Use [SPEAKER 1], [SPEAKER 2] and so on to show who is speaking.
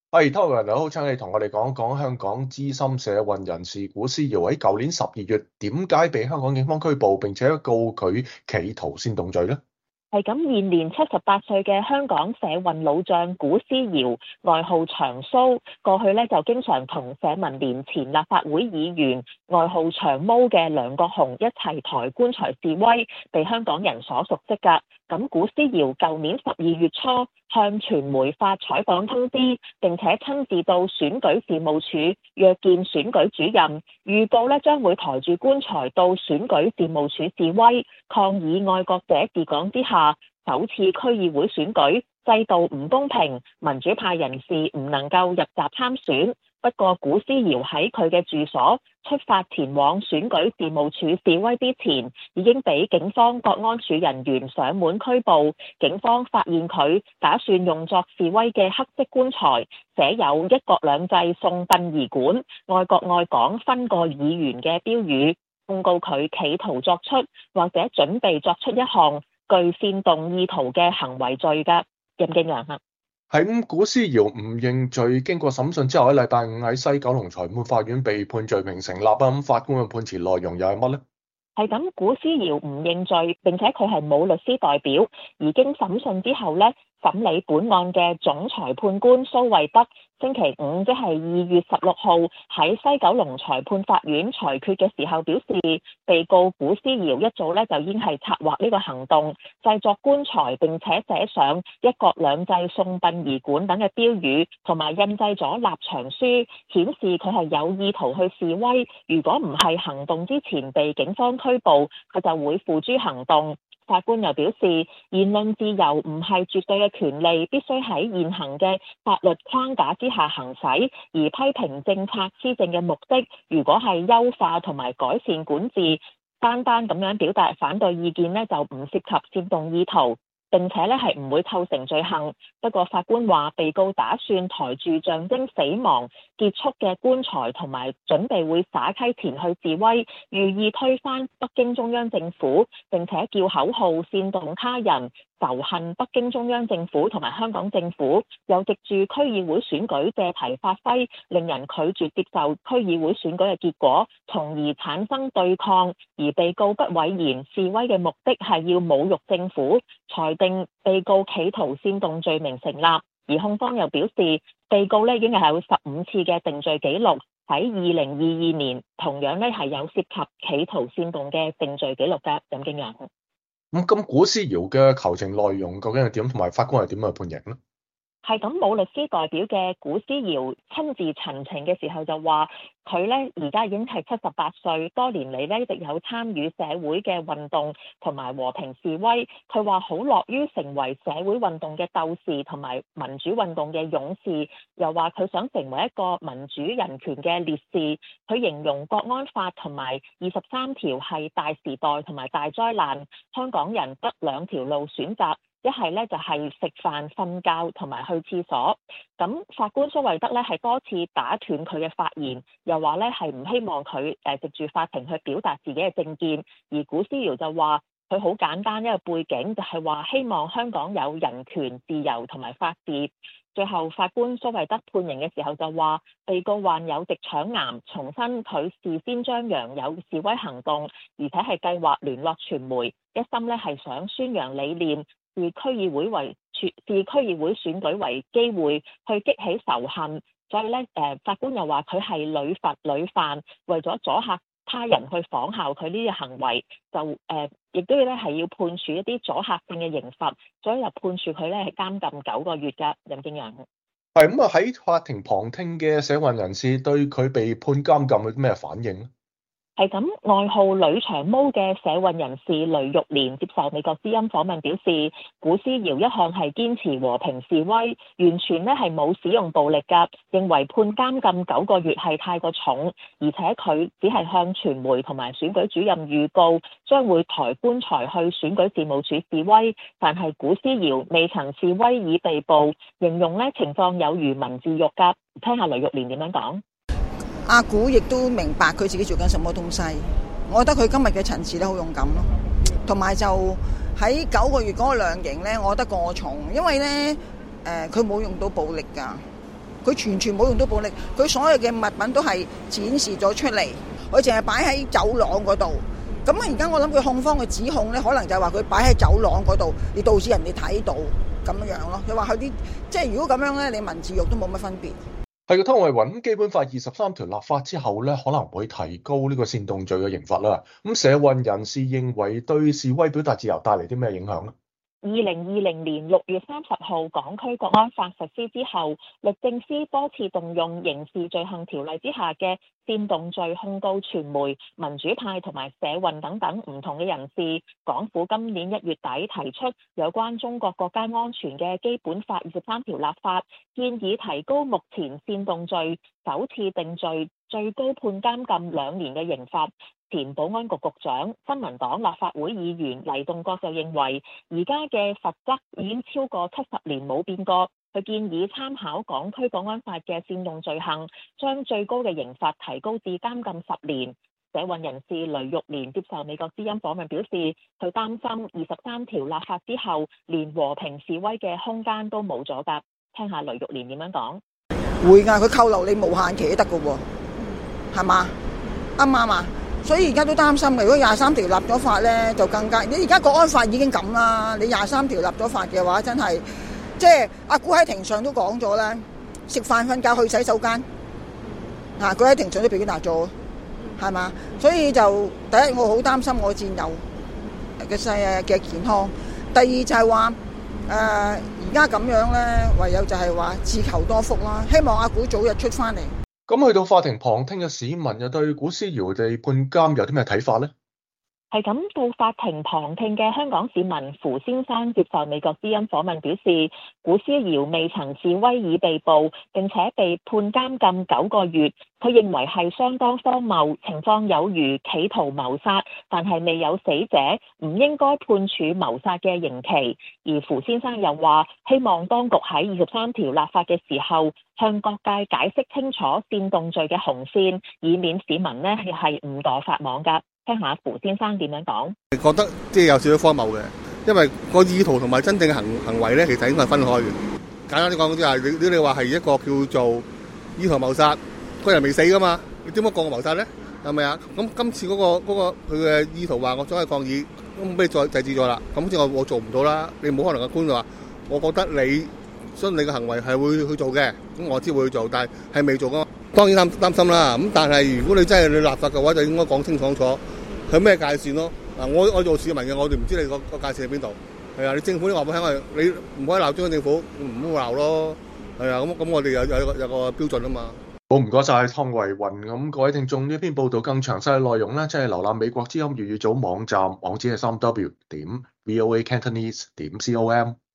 [SPEAKER 1] 係，Tommy 你好，請你同我哋講講香港資深社運人士古思堯喺舊年12月點解被香港警方拘捕，並且告佢企圖煽動罪呢？
[SPEAKER 2] 係咁，現年78歲嘅香港社運老將古思堯，外號長蘇，過去就經常同社民連前立法會議員外號長毛嘅梁國雄一齊抬棺材示威，被香港人所熟悉㗎。咁古思堯舊年12月初向傳媒發採訪通知，並且親自到選舉事務處約見選舉主任，預告將會抬住棺材到選舉事務處示威，抗議愛國者治港之下首次區議會選舉制度唔公平，民主派人士唔能夠入閘參選。不過古思堯喺佢嘅住所出發前往選舉事務處示威之前，已經俾警方國安處人員上門拘捕。警方發現佢打算用作示威嘅黑色棺材寫有一國兩制送殯儀館、愛國愛港分個議員嘅標語，控告佢企圖作出或者準備作出一項具煽動意圖嘅行為罪㗎。任敬揚啊。
[SPEAKER 1] 係咁，古思堯唔認罪，經過審訊之後喺禮拜五喺西九龍裁判法院被判罪名成立啊。咁法官嘅判詞內容又係乜呢？
[SPEAKER 2] 係咁，古思堯唔認罪，並且佢係冇律師代表，而經審訊之後審理本案嘅總裁判官蘇慧德星期五，即係2月16號喺西九龍裁判法院裁決嘅時候表示，被告古思堯一早就已經係策劃呢個行動，製作棺材，並且寫上一國兩制送殯儀館等嘅標語，同埋印製咗立場書，顯示佢係有意圖去示威。如果唔係行動之前被警方拘捕，佢就會付諸行動。法官又表示，言論自由唔係絕對嘅權利，必須喺現行嘅法律框架之下行使。而批評政策施政嘅目的，如果係優化同埋改善管治，單單咁樣表達反對意見就唔涉及煽動意圖，並且係唔會構成罪行。不過法官話，被告打算抬住象徵死亡結束嘅棺材，同埋準備會灑溪前去示威，寓意推翻北京中央政府，並且叫口號煽動他人仇恨北京中央政府同埋香港政府，又藉住區議會選舉借題發揮，令人拒絕接受區議會選舉嘅結果，從而產生對抗。而被告不諱言示威嘅目的係要侮辱政府，裁定被告企圖煽動罪名成立。而控方又表示，被告已經係有15次嘅定罪記錄，喺2022年同樣係有涉及企圖煽動嘅定罪記錄嘅。任敬揚。
[SPEAKER 1] 咁古思堯嘅求情內容究竟係點，同埋法官係點去判刑呢？
[SPEAKER 2] 係咁，冇律師代表嘅古思堯親自陳情嘅時候就話，佢而家已經係78歲，多年嚟一直有參與社會嘅運動同埋和平示威。佢話好樂於成為社會運動嘅鬥士同埋民主運動嘅勇士，又話佢想成為一個民主人權嘅烈士。佢形容國安法同埋23條係大時代同埋大災難，香港人得兩條路選擇。一係就係食飯、瞓覺同埋去廁所。咁法官蘇慧德係多次打斷佢嘅發言，又話係唔希望佢藉住法庭去表達自己嘅政見。而古思堯就話佢好簡單一個背景，就係話希望香港有人權、自由同埋法治。最後法官蘇慧德判刑嘅時候就話，被告患有直腸癌，重申佢事先張揚有示威行動，而且係計劃聯絡傳媒，一心係想宣揚理念。視區議會選舉為機會去激起仇恨，所以法官又話佢係屢罰屢犯，為咗阻嚇他人去仿效佢呢啲行為，就亦都係要判處一啲阻嚇性嘅刑罰，所以就判處佢係監禁9個月㗎。任敬揚。
[SPEAKER 1] 係咁啊！喺法庭旁聽嘅社運人士對佢被判監禁有啲咩反應呢？
[SPEAKER 2] 係咁，外號女長毛嘅社運人士雷玉蓮接受美國之音訪問表示，古思堯一向係堅持和平示威，完全係冇使用暴力㗎，認為判監禁9個月係太過重，而且佢只係向傳媒同埋選舉主任預告將會抬棺材去選舉事務處示威，但係古思堯未曾示威已被捕，形容情況有如文字獄㗎。聽下雷玉蓮點樣講。
[SPEAKER 3] 阿古亦都明白佢自己做緊什麼東西，我覺得佢今日嘅陳詞咧好勇敢咯，同埋就喺9個月嗰個量刑咧，我覺得過重，因為咧佢冇用到暴力㗎， 佢完全冇用到暴力，佢所有嘅物品都係展示咗出嚟，佢淨係擺喺走廊嗰度。咁而家我諗佢控方嘅指控咧，可能就係話佢擺喺走廊嗰度，而導致人哋睇到咁樣咯。佢話佢啲即係如果咁樣咧，你文字獄都冇乜分別。
[SPEAKER 1] 係嘅，湯慧雲，基本法23條立法之後咧，可能會提高呢個煽動罪嘅刑罰啦。咁社運人士認為對示威表達自由帶嚟啲咩影響咧
[SPEAKER 2] ？2020年6月30號港區國安法實施之後，律政司多次動用刑事罪行條例之下嘅煽動罪控告傳媒、民主派同埋社運等等唔同嘅人士。港府今年1月底提出有關中國國家安全嘅基本法23條立法，建議提高目前煽動罪首次定罪最高判監禁2年嘅刑罰。前保安局局長、新民黨立法會議員黎棟國就認為，而家嘅罰則已經超過70年冇變過。佢建議參考港區國安法嘅煽動罪行，將最高嘅刑罰提高至監禁10年。社運人士雷玉蓮接受美國之音訪問表示，佢擔心23條立法之後，連和平示威嘅空間都冇咗㗎。聽下雷玉蓮點樣講。
[SPEAKER 3] 會㗎，佢扣留你無限期都得㗎喎，係嘛？啱唔啱啊？所以而家都擔心嘅，如果23條立咗法咧，就更加。你而家國安法已經咁啦，你23條立咗法嘅話，真係即係阿古喺庭上都講咗啦，食飯瞓覺去洗手間，佢喺庭上都表達咗，係嘛？所以就第一，我好擔心我戰友嘅健康；第二就係話而家咁樣咧，唯有就係話自求多福啦，希望阿古早日出翻嚟。
[SPEAKER 1] 咁去到法庭旁聽嘅市民又對古思堯被判監有啲咩睇法呢？
[SPEAKER 2] 係咁，到法庭旁聽嘅香港市民符先生接受美國之音訪問表示，古思堯未曾示威已被捕，並且被判監禁9個月。佢認為係相當荒謬，情況有如企圖謀殺，但係未有死者，唔應該判處謀殺嘅刑期。而符先生又話，希望當局喺23條立法嘅時候，向各界解釋清楚煽動罪嘅紅線，以免市民呢係誤墮法網㗎。聽下符先生點樣講。
[SPEAKER 4] 覺得即係有少少荒謬嘅，因為個意圖同埋真正嘅行為咧，其實應該係分開嘅。簡單啲講，即係你話係一個叫做意圖謀殺，個人未死噶嘛，你點解講個謀殺咧？係咪啊？咁今次嗰個佢嘅意圖話我想去抗議，咁俾你再制止咗啦。咁即係我做唔到啦。你冇可能個官就話，我覺得你相信你嘅行為係會去做嘅，咁我知會去做，但係未做噶。當然擔心啦。咁但係如果你真係你立法嘅話，就應該講清楚。佢咩界線咯？嗱，我做市民嘅，我哋唔知你個界線喺邊度。係啊，你政府都話俾我聽，你唔可以鬧中央政府，唔好鬧咯。係啊，咁我哋有個標準啊嘛。
[SPEAKER 1] 好，唔該晒湯慧雲。咁各位聽眾，呢篇報道更詳細嘅內容咧，即係瀏覽美國之音粵語組網站，網址係3w.voacantonese.com。